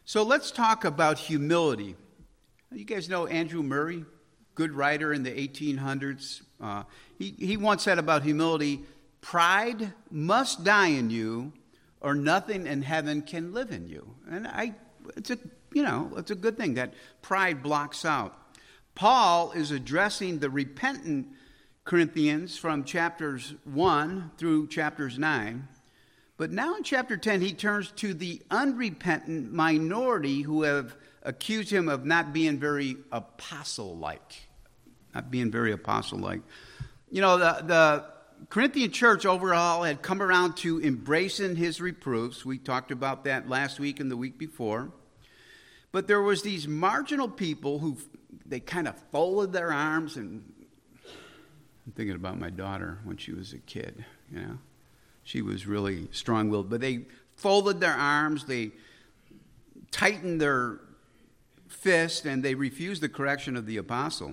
So let's talk about humility. You guys know Andrew Murray, good writer in the 1800s. He once said about humility, pride must die in you or nothing in heaven can live in you. And it's a good thing that pride blocks out. Paul is addressing the repentant Corinthians from chapters 1 through chapters 9. But now in chapter 10, he turns to the unrepentant minority who have accused him of not being very apostle-like. You know, the Corinthian church overall had come around to embracing his reproofs. We talked about that last week and the week before. But there was these marginal people who they kind of folded their arms, and I'm thinking about my daughter when she was a kid, you know. She was really strong-willed, but they folded their arms, they tightened their fist, and they refused the correction of the apostle.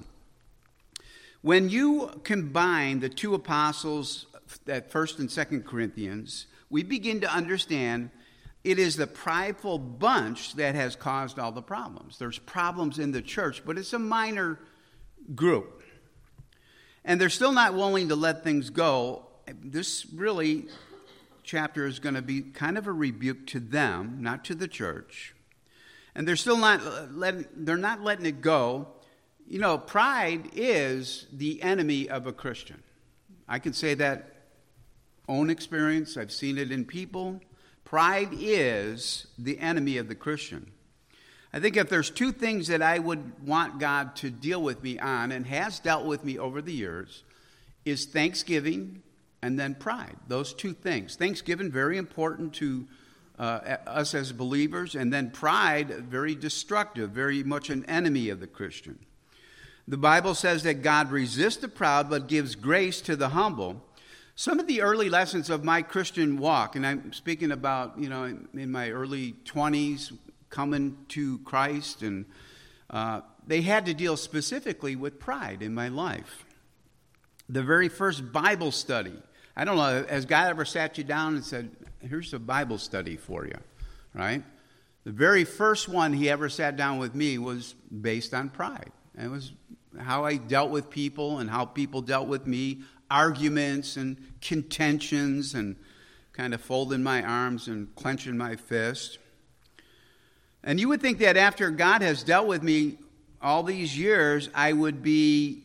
When you combine the two apostles, that 1st and 2nd Corinthians, we begin to understand it is the prideful bunch that has caused all the problems. There's problems in the church, but it's a minor group. And they're still not willing to let things go. This really chapter is going to be kind of a rebuke to them, not to the church. And they're still not letting it go. You know, pride is the enemy of a Christian. I can say that own experience. I've seen it in people. Pride is the enemy of the Christian. I think if there's two things that I would want God to deal with me on, and has dealt with me over the years, is thanksgiving and then pride. Those two things. Thanksgiving, very important to us as believers, and then pride, very destructive, very much an enemy of the Christian. The Bible says that God resists the proud but gives grace to the humble. Some of the early lessons of my Christian walk, and I'm speaking about, you know, in my early 20s, coming to Christ, and they had to deal specifically with pride in my life. The very first Bible study, I don't know, has God ever sat you down and said, here's a Bible study for you, right? The very first one he ever sat down with me was based on pride. It was how I dealt with people and how people dealt with me, arguments and contentions, and kind of folding my arms and clenching my fist. And you would think that after God has dealt with me all these years, I would be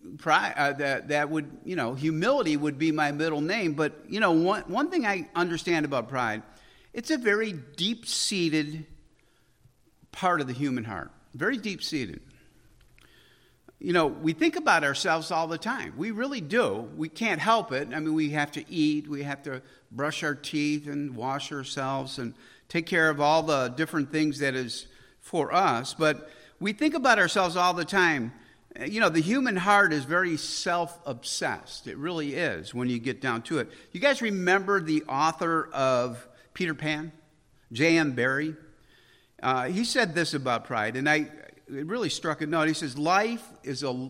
that would, you know, humility would be my middle name. But, you know, one thing I understand about pride, it's a very deep-seated part of the human heart. Very deep-seated. You know, we think about ourselves all the time. We really do. We can't help it. I mean, we have to eat. We have to brush our teeth and wash ourselves and take care of all the different things that is for us. But we think about ourselves all the time. You know, the human heart is very self-obsessed. It really is when you get down to it. You guys remember the author of Peter Pan, J.M. Barrie? He said this about pride, and it really struck a note. He says, life is a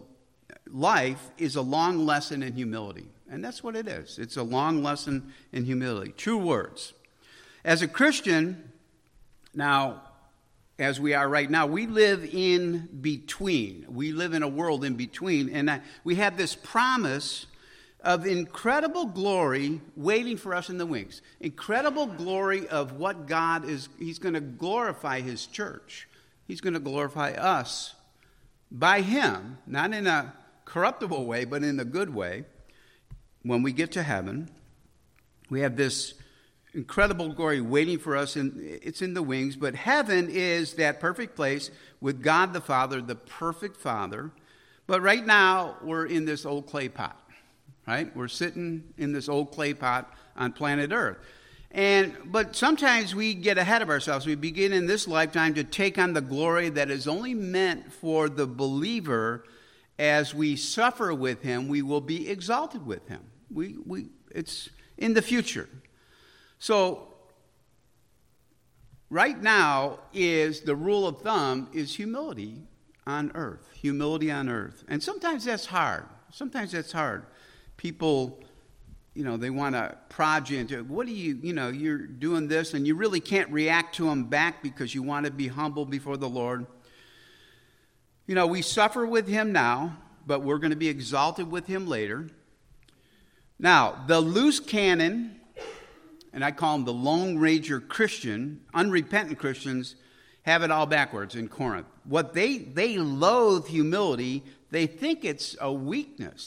long lesson in humility. And that's what it is. It's a long lesson in humility. True words. As a Christian, now, as we are right now, we live in between. We live in a world in between. And we have this promise of incredible glory waiting for us in the wings. Incredible glory of what God is. He's going to glorify his church. He's going to glorify us by him, not in a corruptible way, but in a good way. When we get to heaven, we have this incredible glory waiting for us, and it's in the wings. But heaven is that perfect place with God the Father, the perfect Father. But right now, we're in this old clay pot, right? We're sitting in this old clay pot on planet Earth. But sometimes we get ahead of ourselves. We begin in this lifetime to take on the glory that is only meant for the believer. As we suffer with him, we will be exalted with him. It's in the future. So right now is the rule of thumb is humility on earth. Humility on earth. And sometimes that's hard. People they want to prod you into, what do you're doing this, and you really can't react to them back because you want to be humble before the Lord. We suffer with him now, but we're going to be exalted with him later. Now, the loose cannon, and I call them the Lone Ranger Christian, unrepentant Christians, have it all backwards in Corinth. What they loathe humility. They think it's a weakness.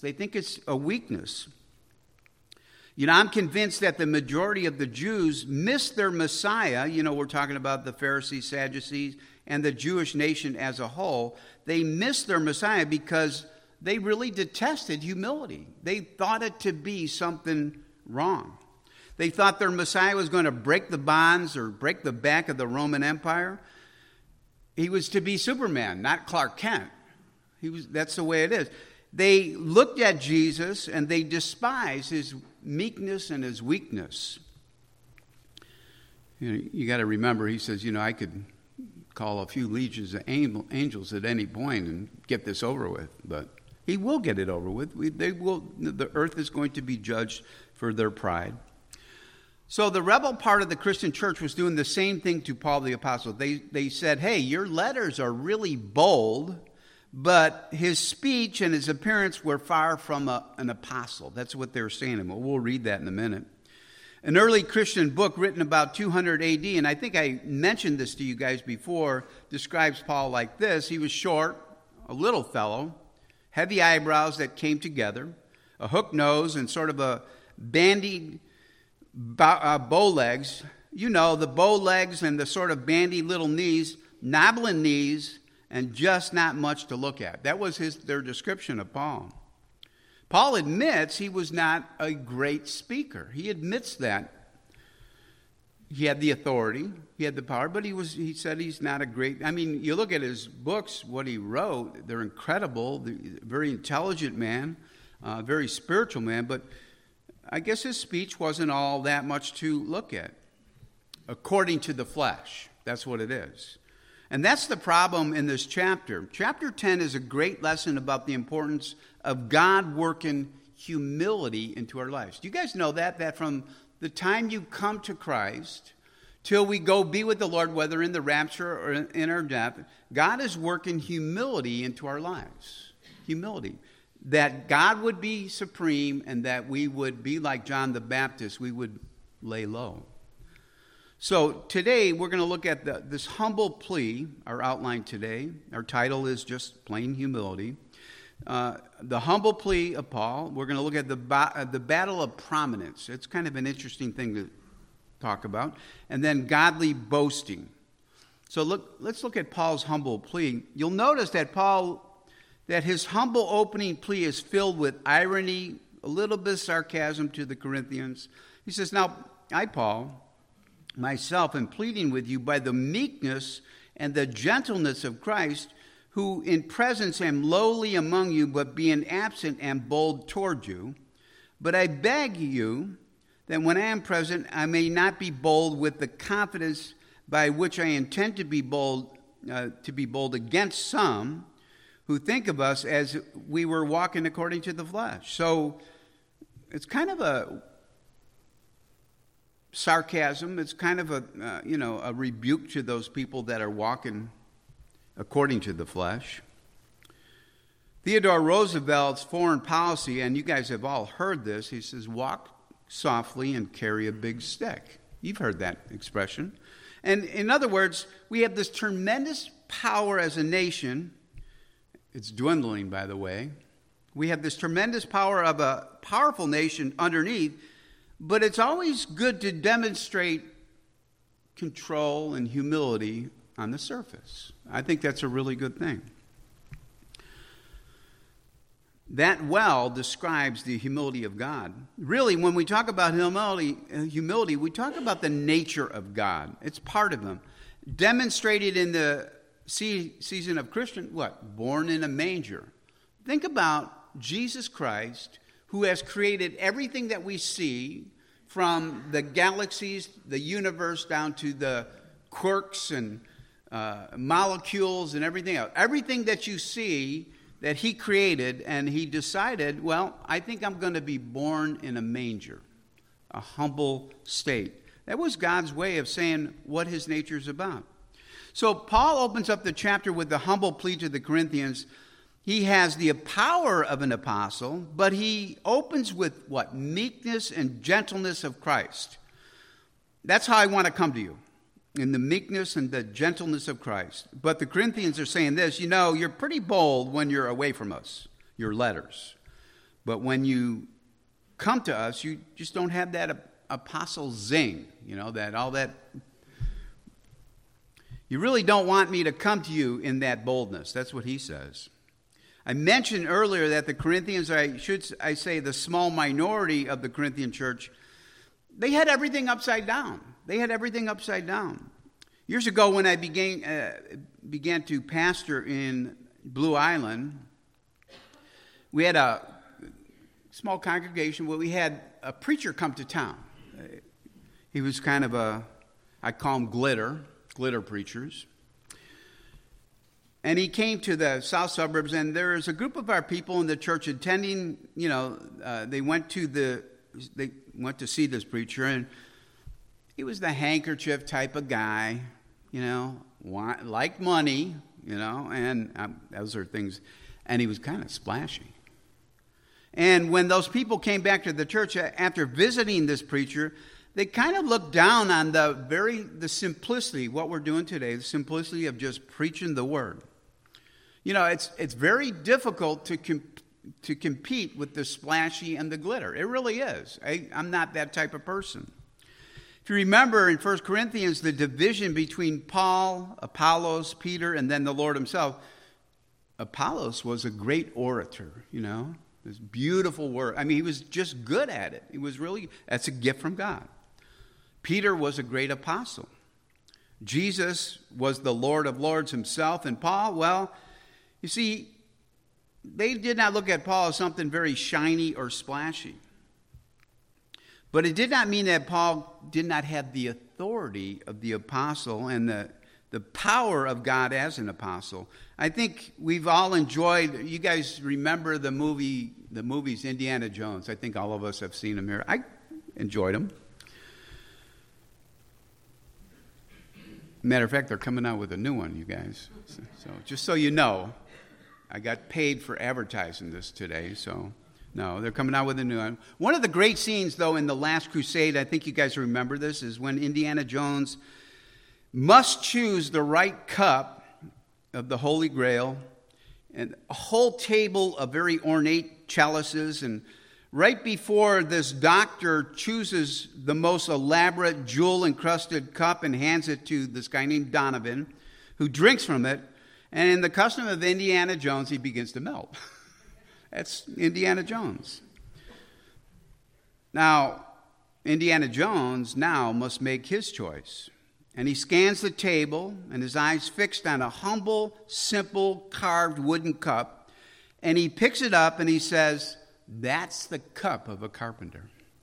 I'm convinced that the majority of the Jews missed their Messiah. We're talking about the Pharisees, Sadducees, and the Jewish nation as a whole. They missed their Messiah because they really detested humility. They thought it to be something wrong. They thought their Messiah was going to break the bonds or break the back of the Roman Empire. He was to be Superman, not Clark Kent. That's the way it is. They looked at Jesus and they despised his meekness and his weakness. You got to remember, he says, I could call a few legions of angels at any point and get this over with, but he will get it over with. The earth is going to be judged for their pride. So the rebel part of the Christian church was doing the same thing to Paul the Apostle. They said, hey, your letters are really bold, but his speech and his appearance were far from an apostle. That's what they were saying. And we'll read that in a minute. An early Christian book written about 200 AD, and I think I mentioned this to you guys before, describes Paul like this. He was short, a little fellow, heavy eyebrows that came together, a hooked nose, and sort of a bandied bow legs. The bow legs and the sort of bandy little knees, knobbling knees, and just not much to look at. That was their description of Paul. Paul admits he was not a great speaker. He admits that. He had the authority, he had the power, but he said he's not a great, you look at his books, what he wrote, they're incredible, very intelligent man, very spiritual man, but I guess his speech wasn't all that much to look at, according to the flesh. That's what it is. And that's the problem in this chapter. Chapter 10 is a great lesson about the importance of God working humility into our lives. Do you guys know that from the time you come to Christ till we go be with the Lord, whether in the rapture or in our death, God is working humility into our lives. Humility. That God would be supreme and that we would be like John the Baptist. We would lay low. So today we're going to look at this humble plea, our outline today. Our title is just plain humility. The humble plea of Paul. We're going to look at the battle of prominence. It's kind of an interesting thing to talk about. And then godly boasting. So let's look at Paul's humble plea. You'll notice that his humble opening plea is filled with irony, a little bit of sarcasm to the Corinthians. He says, now, I, Paul, myself am pleading with you by the meekness and the gentleness of Christ, who in presence am lowly among you, but being absent am bold toward you. But I beg you that when I am present, I may not be bold with the confidence by which I intend to be bold against some who think of us as we were walking according to the flesh. So it's kind of a sarcasm. It's kind of a rebuke to those people that are walking according to the flesh. Theodore Roosevelt's foreign policy, and you guys have all heard this, he says, walk softly and carry a big stick. You've heard that expression. And in other words, we have this tremendous power as a nation. It's dwindling, by the way. We have this tremendous power of a powerful nation underneath, but it's always good to demonstrate control and humility on the surface. I think that's a really good thing. That well describes the humility of God. Really, when we talk about humility, we talk about the nature of God. It's part of Him. Demonstrated in the season of Christian, born in a manger. Think about Jesus Christ, who has created everything that we see, from the galaxies, the universe, down to the quarks and molecules and everything else. Everything that you see, that he created, and he decided, well, I think I'm going to be born in a manger, a humble state. That was God's way of saying what his nature is about. So Paul opens up the chapter with the humble plea to the Corinthians. He has the power of an apostle, but he opens with what? Meekness and gentleness of Christ. That's how I want to come to you, in the meekness and the gentleness of Christ. But the Corinthians are saying this, you're pretty bold when you're away from us, your letters. But when you come to us, you just don't have that apostle zing, that. You really don't want me to come to you in that boldness. That's what he says. I mentioned earlier that the Corinthians, I say the small minority of the Corinthian church, they had everything upside down. Years ago when I began to pastor in Blue Island, we had a small congregation where we had a preacher come to town. He was kind of I call him glitter preachers. And he came to the south suburbs, and there was a group of our people in the church attending, they went to see this preacher, and he was the handkerchief type of guy, liked money, and those are things, and he was kind of splashy. And when those people came back to the church after visiting this preacher, they kind of looked down on the simplicity, what we're doing today, the simplicity of just preaching the word. It's very difficult to compete with the splashy and the glitter. It really is. I'm not that type of person. If you remember in 1 Corinthians, the division between Paul, Apollos, Peter, and then the Lord himself, Apollos was a great orator, this beautiful word. He was just good at it. That's a gift from God. Peter was a great apostle. Jesus was the Lord of Lords himself. And Paul, well, you see, they did not look at Paul as something very shiny or splashy. But it did not mean that Paul did not have the authority of the apostle and the power of God as an apostle. I think we've all enjoyed, you guys remember the movies Indiana Jones. I think all of us have seen them here. I enjoyed them. Matter of fact, they're coming out with a new one, you guys. So just so you know, I got paid for advertising this today, so no, they're coming out with a new one. One of the great scenes, though, in The Last Crusade, I think you guys remember this, is when Indiana Jones must choose the right cup of the Holy Grail and a whole table of very ornate chalices, and right before this doctor chooses the most elaborate jewel-encrusted cup and hands it to this guy named Donovan, who drinks from it, and in the custom of Indiana Jones, he begins to melt. That's Indiana Jones. Now, Indiana Jones now must make his choice. And he scans the table, and his eyes fixed on a humble, simple, carved wooden cup. And he picks it up, and he says, "That's the cup of a carpenter."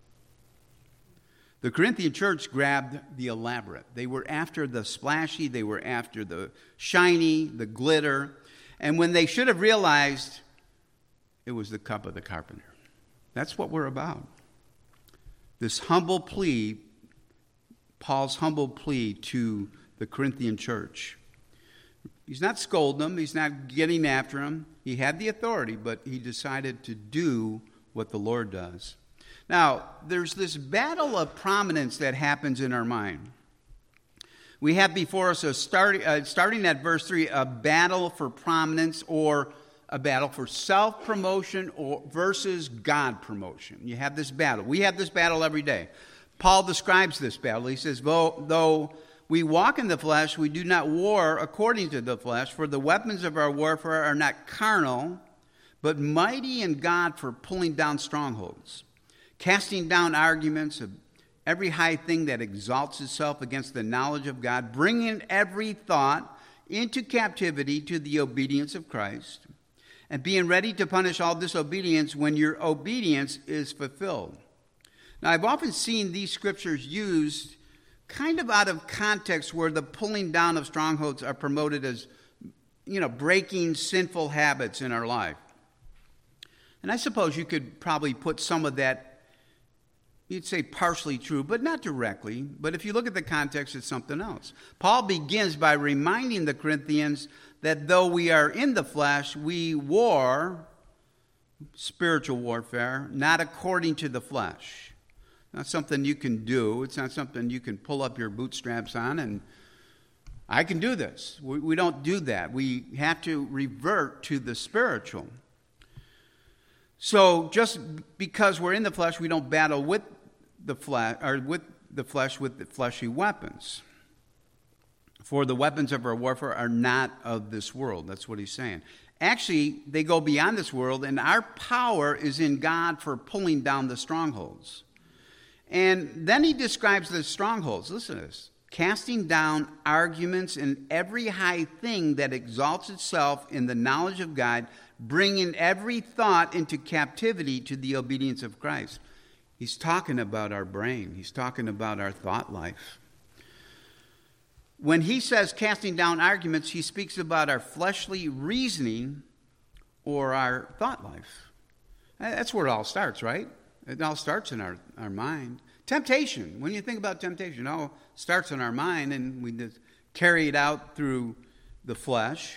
The Corinthian church grabbed the elaborate. They were after the splashy, they were after the shiny, the glitter. And when they should have realized it was the cup of the carpenter. That's what we're about. This humble plea, Paul's humble plea to the Corinthian church. He's not scolding them. He's not getting after them. He had the authority, but he decided to do what the Lord does. Now, there's this battle of prominence that happens in our mind. We have before us, starting at verse 3, a battle for prominence or a battle for self-promotion versus God promotion. You have this battle. We have this battle every day. Paul describes this battle. He says, though we walk in the flesh, we do not war according to the flesh, for the weapons of our warfare are not carnal, but mighty in God for pulling down strongholds, casting down arguments of every high thing that exalts itself against the knowledge of God, bringing every thought into captivity to the obedience of Christ, and being ready to punish all disobedience when your obedience is fulfilled. Now, I've often seen these scriptures used kind of out of context, where the pulling down of strongholds are promoted as breaking sinful habits in our life. And I suppose you could probably put some of that, you'd say partially true, but not directly. But if you look at the context, it's something else. Paul begins by reminding the Corinthians that though we are in the flesh, we war, spiritual warfare, not according to the flesh. Not something you can do. It's not something you can pull up your bootstraps on and I can do this. We don't do that. We have to revert to the spiritual. So just because we're in the flesh, we don't battle with the flesh with the fleshly weapons. For the weapons of our warfare are not of this world. That's what he's saying. Actually, they go beyond this world, and our power is in God for pulling down the strongholds. And then he describes the strongholds. Listen to this. Casting down arguments and every high thing that exalts itself in the knowledge of God, bringing every thought into captivity to the obedience of Christ. He's talking about our brain. He's talking about our thought life. When he says casting down arguments, he speaks about our fleshly reasoning or our thought life. That's where it all starts, right? It all starts in our mind. Temptation, when you think about temptation, it all starts in our mind and we just carry it out through the flesh.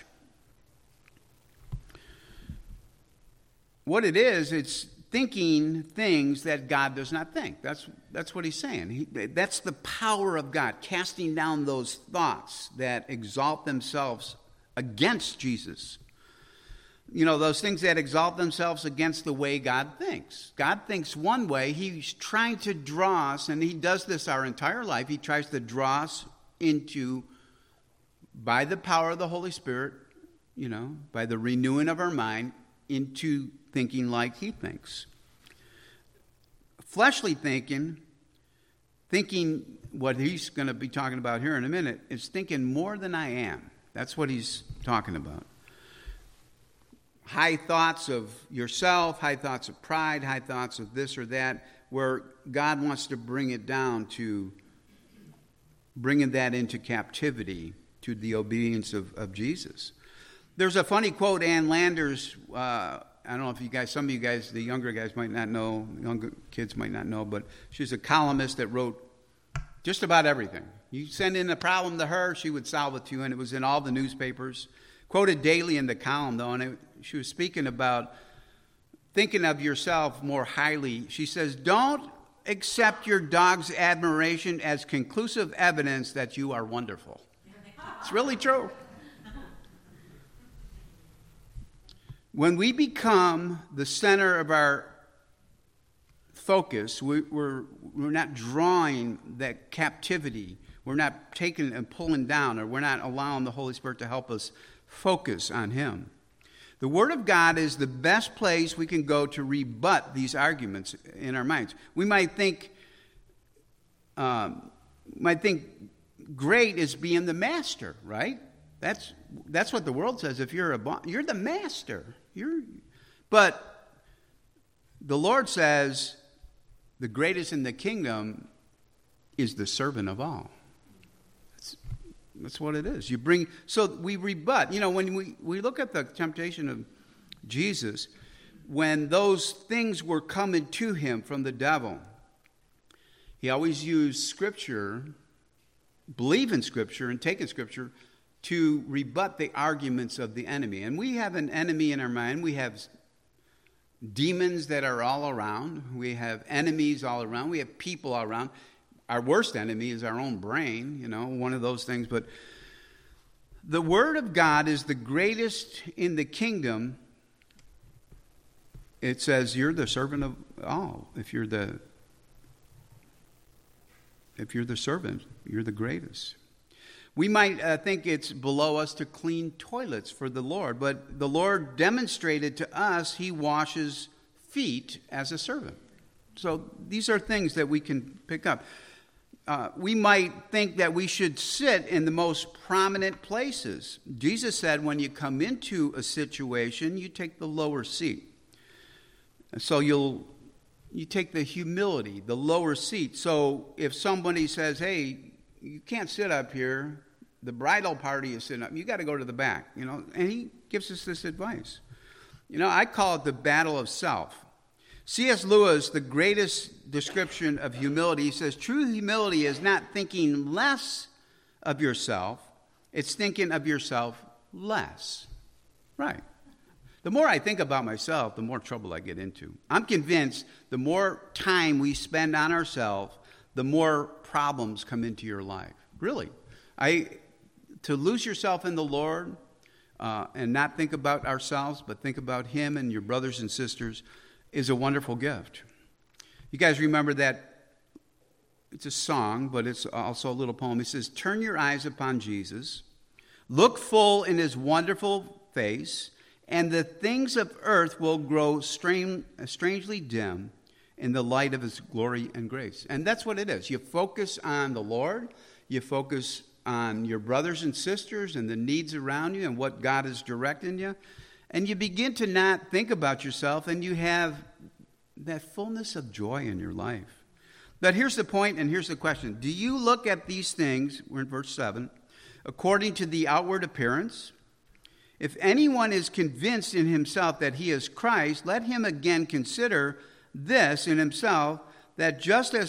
What it is, it's thinking things that God does not think. That's what he's saying. That's the power of God, casting down those thoughts that exalt themselves against Jesus. Those things that exalt themselves against the way God thinks. God thinks one way. He's trying to draw us, and he does this our entire life. He tries to draw us into, by the power of the Holy Spirit, by the renewing of our mind, into thinking like he thinks. Fleshly thinking what he's going to be talking about here in a minute, is thinking more than I am. That's what he's talking about. High thoughts of yourself, high thoughts of pride, high thoughts of this or that, where God wants to bring it down to bringing that into captivity to the obedience of Jesus. There's a funny quote, Ann Landers, I don't know if some of you guys, the younger guys might not know, younger kids might not know, but she's a columnist that wrote just about everything. You send in a problem to her, she would solve it to you, and it was in all the newspapers. Quoted daily in the column, though, and she was speaking about thinking of yourself more highly. She says, don't accept your dog's admiration as conclusive evidence that you are wonderful. It's really true. When we become the center of our focus, we're not drawing that captivity. We're not taking and pulling down, or we're not allowing the Holy Spirit to help us focus on him. The Word of God is the best place we can go to rebut these arguments in our minds. We might think great is being the master, right? That's what the world says. If you're a boss, you're the master. But the Lord says the greatest in the kingdom is the servant of all. That's what it is. So we rebut. When we look at the temptation of Jesus, when those things were coming to him from the devil, he always used Scripture, believe in Scripture and take in Scripture to rebut the arguments of the enemy. And we have an enemy in our mind. We have demons that are all around. We have enemies all around. We have people all around. Our worst enemy is our own brain, one of those things. But the Word of God is the greatest in the kingdom. It says you're the servant of all. If you're the servant, you're the greatest. We might think it's below us to clean toilets for the Lord, but the Lord demonstrated to us he washes feet as a servant. So these are things that we can pick up. We might think that we should sit in the most prominent places. Jesus said when you come into a situation, you take the lower seat. So you take the humility, the lower seat. So if somebody says, hey, you can't sit up here, The bridal party is sitting up. You got to go to the back, And he gives us this advice. I call it the battle of self. C.S. Lewis, the greatest description of humility, he says, true humility is not thinking less of yourself. It's thinking of yourself less. Right. The more I think about myself, the more trouble I get into. I'm convinced the more time we spend on ourselves, the more problems come into your life. Really. To lose yourself in the Lord and not think about ourselves, but think about Him and your brothers and sisters is a wonderful gift. You guys remember that it's a song, but it's also a little poem. It says, turn your eyes upon Jesus, look full in His wonderful face, and the things of earth will grow strangely dim in the light of His glory and grace. And that's what it is. You focus on the Lord, you focus on your brothers and sisters and the needs around you and what God is directing you, and you begin to not think about yourself, and you have that fullness of joy in your life. But here's the point, and here's the question. Do you look at these things, we're in verse 7, according to the outward appearance? If anyone is convinced in himself that he is Christ, let him again consider this in himself, that just as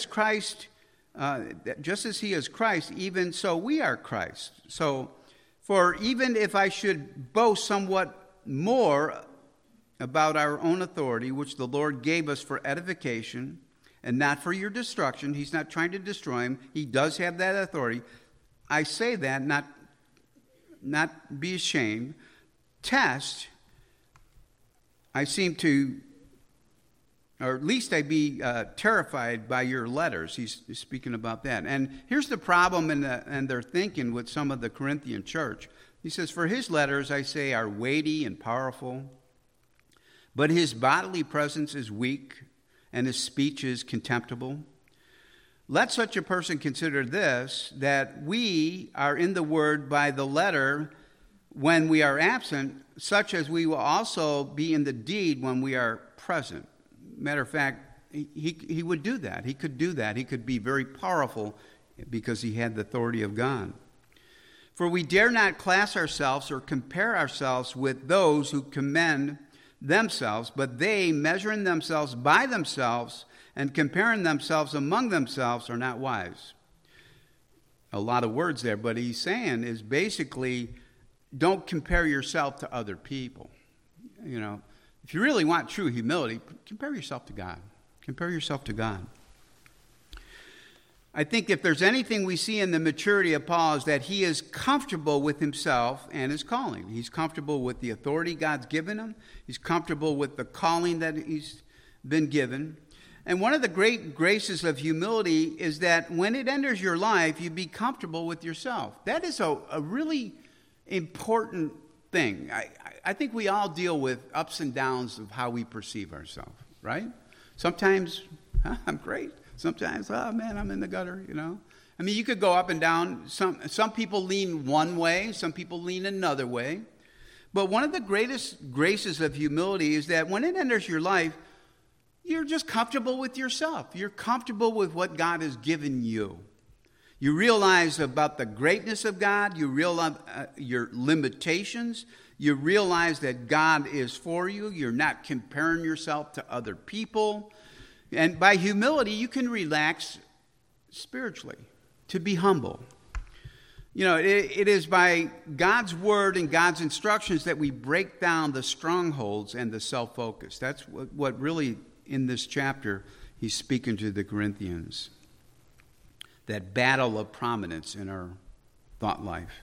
he is Christ, even so we are Christ. So, for even if I should boast somewhat more about our own authority, which the Lord gave us for edification and not for your destruction. He's not trying to destroy him. He does have that authority. I say that not be ashamed. Test, I seem to, or at least I be terrified by your letters. He's speaking about that. And here's the problem and their thinking with some of the Corinthian church. He says, for his letters, I say, are weighty and powerful, but his bodily presence is weak, and his speech is contemptible. Let such a person consider this, that we are in the word by the letter when we are absent, such as we will also be in the deed when we are present. Matter of fact, he would do that. He could do that. He could be very powerful because he had the authority of God. For we dare not class ourselves or compare ourselves with those who commend themselves, but they, measuring themselves by themselves and comparing themselves among themselves, are not wise. A lot of words there, but he's saying is basically, don't compare yourself to other people. If you really want true humility, compare yourself to God. Compare yourself to God. I think if there's anything we see in the maturity of Paul is that he is comfortable with himself and his calling. He's comfortable with the authority God's given him. He's comfortable with the calling that he's been given. And one of the great graces of humility is that when it enters your life, you be comfortable with yourself. That is a really important thing. I think we all deal with ups and downs of how we perceive ourselves, right? Sometimes, I'm great. Sometimes, man, I'm in the gutter, I mean, you could go up and down. Some people lean one way, some people lean another way. But one of the greatest graces of humility is that when it enters your life, you're just comfortable with yourself. You're comfortable with what God has given you. You realize about the greatness of God. You realize your limitations. You realize that God is for you. You're not comparing yourself to other people. And by humility, you can relax spiritually, to be humble. It is by God's word and God's instructions that we break down the strongholds and the self-focus. That's what really, in this chapter, he's speaking to the Corinthians. That battle of prominence in our thought life.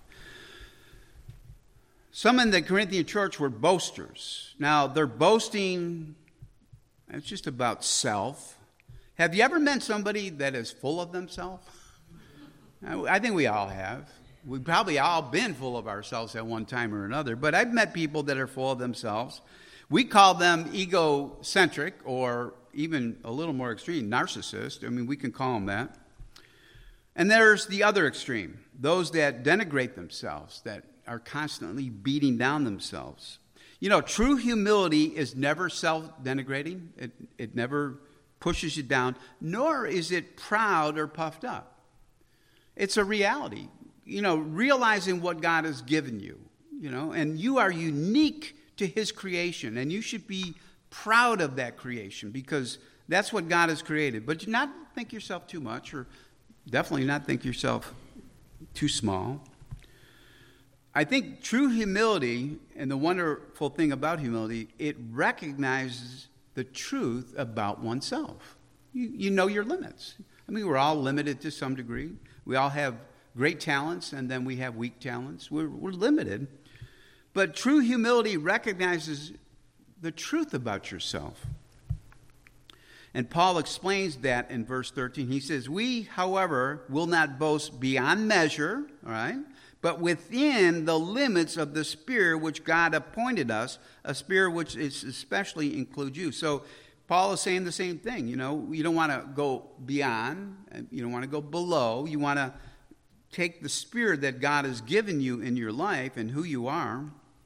Some in the Corinthian church were boasters. Now, they're boasting. It's just about self. Have you ever met somebody that is full of themselves? I think we all have. We've probably all been full of ourselves at one time or another, but I've met people that are full of themselves. We call them egocentric, or even a little more extreme, narcissist. I mean, we can call them that. And there's the other extreme, those that denigrate themselves, that are constantly beating down themselves. True humility is never self-denigrating. It never pushes you down, nor is it proud or puffed up. It's a reality. realizing what God has given you, and you are unique to his creation, and you should be proud of that creation because that's what God has created. But not think yourself too much, or definitely not think yourself too small. I think true humility, and the wonderful thing about humility, it recognizes the truth about oneself. You know your limits. I mean, we're all limited to some degree. We all have great talents, and then we have weak talents. We're limited. But true humility recognizes the truth about yourself. And Paul explains that in verse 13. He says, we, however, will not boast beyond measure, all right, but within the limits of the sphere which God appointed us, a sphere which is especially includes you. So Paul is saying the same thing. You don't want to go beyond. You don't want to go below. You want to take the spirit that God has given you in your life and who you are,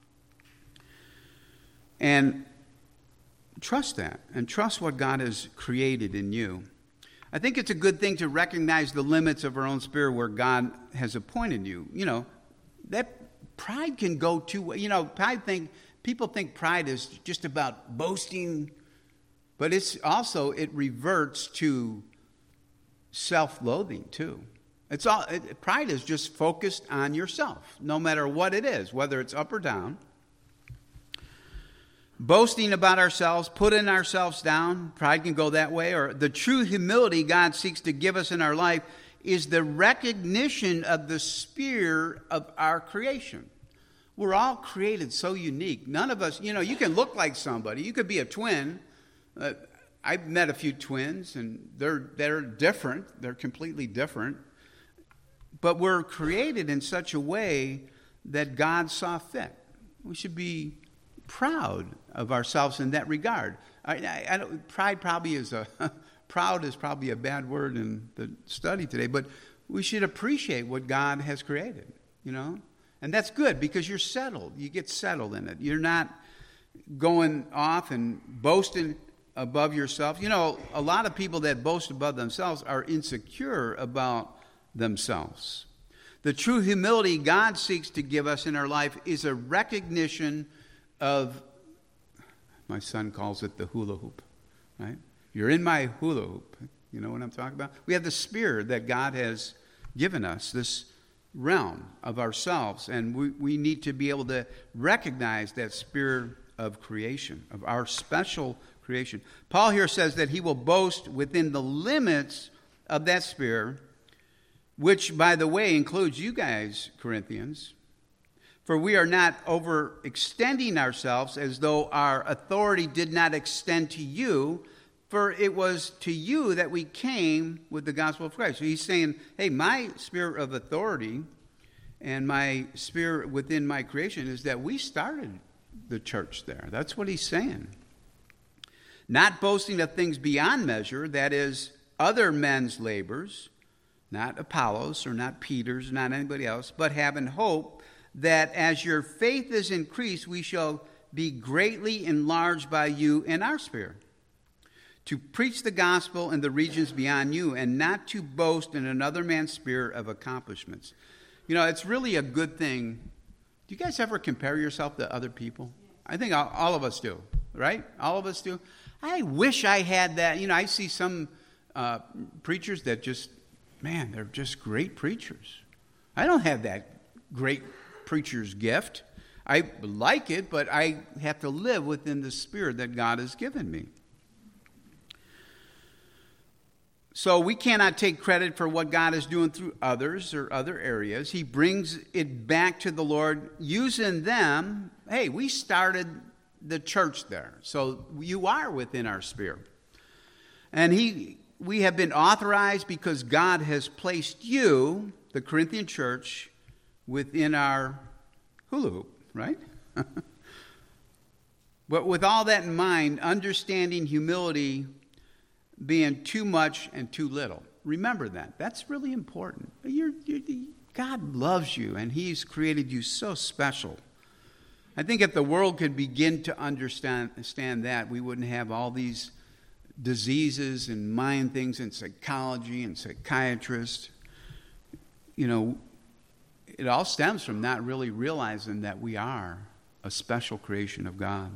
and trust that, and trust what God has created in you. I think it's a good thing to recognize the limits of our own spirit where God has appointed you. That pride can go two ways. People think pride is just about boasting, but it reverts to self-loathing too. Pride is just focused on yourself, no matter what it is, whether it's up or down. Boasting about ourselves, putting ourselves down, pride can go that way. Or the true humility God seeks to give us in our life is the recognition of the sphere of our creation. We're all created so unique. None of us, you can look like somebody. You could be a twin. I've met a few twins, and they're different. They're completely different. But we're created in such a way that God saw fit. We should be proud of ourselves in that regard. Pride probably is proud is probably a bad word in the study today, but we should appreciate what God has created, and that's good because you're settled. You get settled in it. You're not going off and boasting above yourself. A lot of people that boast above themselves are insecure about themselves. The true humility God seeks to give us in our life is a recognition of, my son calls it the hula hoop, right? You're in my hula hoop. You know what I'm talking about? We have the spirit that God has given us, this realm of ourselves, and we need to be able to recognize that spirit of creation, of our special creation. Paul here says that he will boast within the limits of that spirit, which, by the way, includes you guys, Corinthians. For we are not overextending ourselves as though our authority did not extend to you, for it was to you that we came with the gospel of Christ. So he's saying, hey, my spirit of authority and my spirit within my creation is that we started the church there. That's what he's saying. Not boasting of things beyond measure, that is, other men's labors, not Apollos or not Peter's, not anybody else, but having hope that as your faith is increased, we shall be greatly enlarged by you in our spirit, to preach the gospel in the regions beyond you, and not to boast in another man's spirit of accomplishments. It's really a good thing. Do you guys ever compare yourself to other people? I think all of us do, right? All of us do. I wish I had that. I see some preachers that they're just great preachers. I don't have that great preacher's gift. I like it, but I have to live within the spirit that God has given me. So we cannot take credit for what God is doing through others or other areas. He brings it back to the Lord using them. Hey, we started the church there, so you are within our sphere. And we have been authorized because God has placed you, the Corinthian church, within our hula hoop, right? But with all that in mind, understanding humility being too much and too little. Remember that. That's really important. God loves you, and he's created you so special. I think if the world could begin to understand that, we wouldn't have all these diseases and mind things and psychology and psychiatrists. it all stems from not really realizing that we are a special creation of God.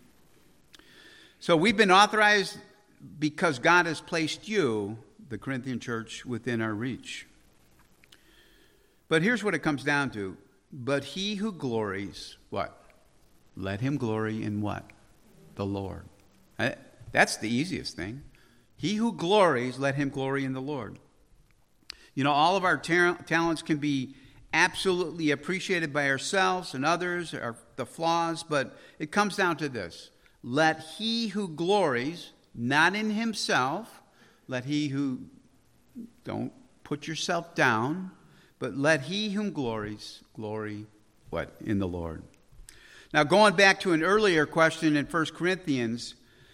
So we've been authorized because God has placed you, the Corinthian church, within our reach. But here's what it comes down to. But he who glories, what? Let him glory in what? The Lord. That's the easiest thing. He who glories, let him glory in the Lord. You know, all of our talents can be absolutely appreciated by ourselves and others, the flaws, but it comes down to this. Let he who glories, not in himself, let he who, don't put yourself down, but let he whom glories, glory, what? In the Lord. Now, going back to an earlier question in 1 Corinthians,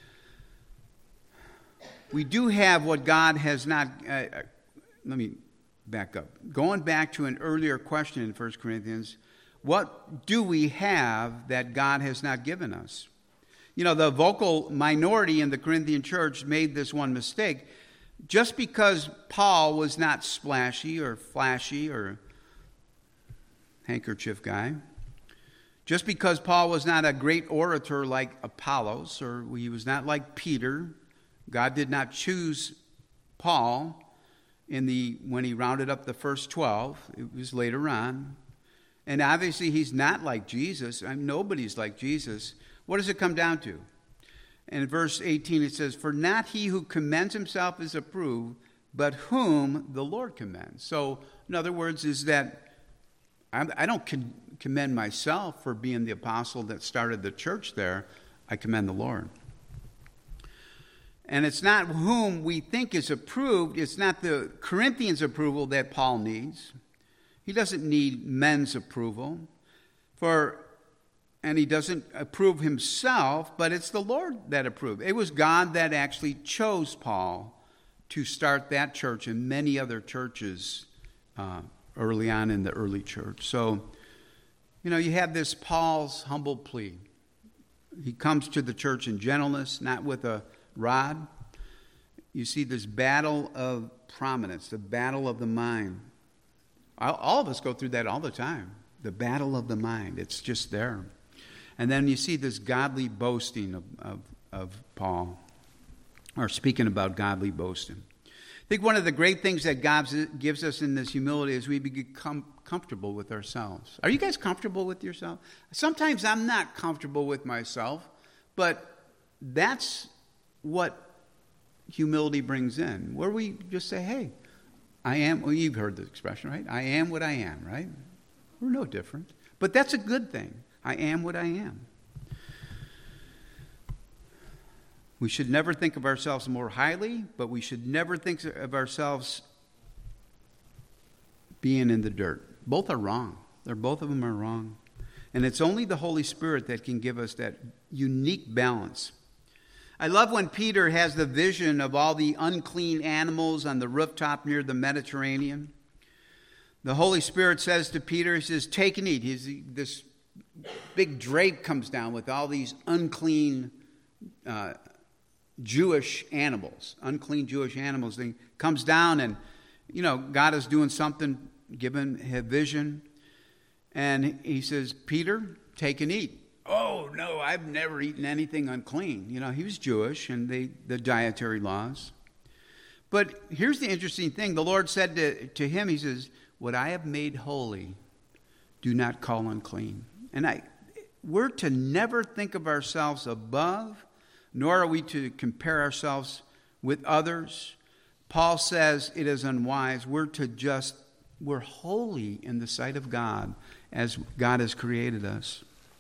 we do have what God has not, let me back up. Going back to an earlier question in 1 Corinthians, what do we have that God has not given us? You know, the vocal minority in the Corinthian church made this one mistake. Just because Paul was not splashy or flashy or handkerchief guy, just because Paul was not a great orator like Apollos, or he was not like Peter, God did not choose Paul when he rounded up the first 12. It was later on. And obviously he's not like Jesus. Nobody's like Jesus. What does it come down to? And in verse 18 it says, "For not he who commends himself is approved, but whom the Lord commends." So, in other words, is that I don't commend myself for being the apostle that started the church there. I commend the Lord. And it's not whom we think is approved. It's not the Corinthians' approval that Paul needs. He doesn't need men's approval. And he doesn't approve himself, but it's the Lord that approved. It was God that actually chose Paul to start that church and many other churches early on in the early church. So, you know, you have this Paul's humble plea. He comes to the church in gentleness, not with a rod. You see this battle of prominence, the battle of the mind. All of us go through that all the time. The battle of the mind. It's just there. And then you see this godly boasting of Paul, or speaking about godly boasting. I think one of the great things that God gives us in this humility is we become comfortable with ourselves. Are you guys comfortable with yourself? Sometimes I'm not comfortable with myself, but that's what humility brings in, where we just say, hey, I am, well, you've heard the expression, right? I am what I am, right? We're no different. But that's a good thing. I am what I am. We should never think of ourselves more highly, but we should never think of ourselves being in the dirt. Both are wrong. Both of them are wrong. And it's only the Holy Spirit that can give us that unique balance. I love when Peter has the vision of all the unclean animals on the rooftop near the Mediterranean. The Holy Spirit says to Peter, he says, take and eat. This big drape comes down with all these unclean Jewish animals. Unclean Jewish animals. He comes down and, you know, God is doing something, given his vision. And he says, Peter, take and eat. Oh, no, I've never eaten anything unclean. You know, he was Jewish and the dietary laws. But here's the interesting thing. The Lord said to him, he says, what I have made holy, do not call unclean. And we're to never think of ourselves above, nor are we to compare ourselves with others. Paul says it is unwise. We're holy in the sight of God as God has created us.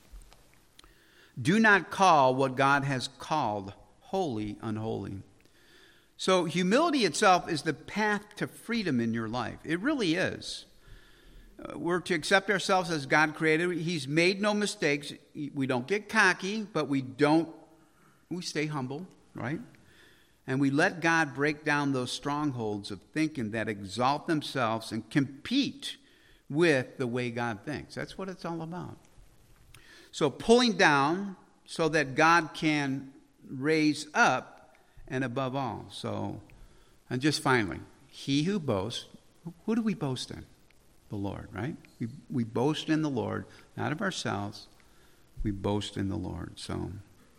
Do not call what God has called holy unholy. So humility itself is the path to freedom in your life. It really is. We're to accept ourselves as God created. He's made no mistakes. We don't get cocky, but we stay humble, right? And we let God break down those strongholds of thinking that exalt themselves and compete with the way God thinks. That's what it's all about. So pulling down so that God can raise up and above all. So, and just finally, he who boasts, who do we boast in? the Lord, right? We boast in the Lord, not of ourselves. We boast in the Lord. So